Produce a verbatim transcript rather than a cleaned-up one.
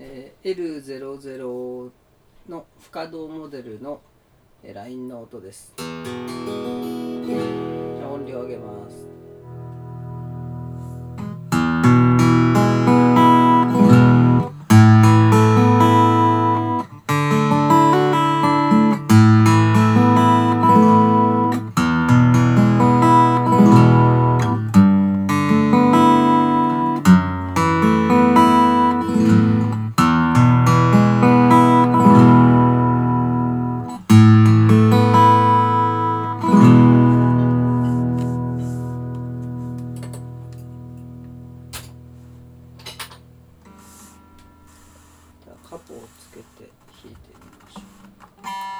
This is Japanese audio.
えー、エルゼロゼロ の不可動モデルの ライン の音です。じゃあ音量上げます。カポをつけて弾いてみましょう。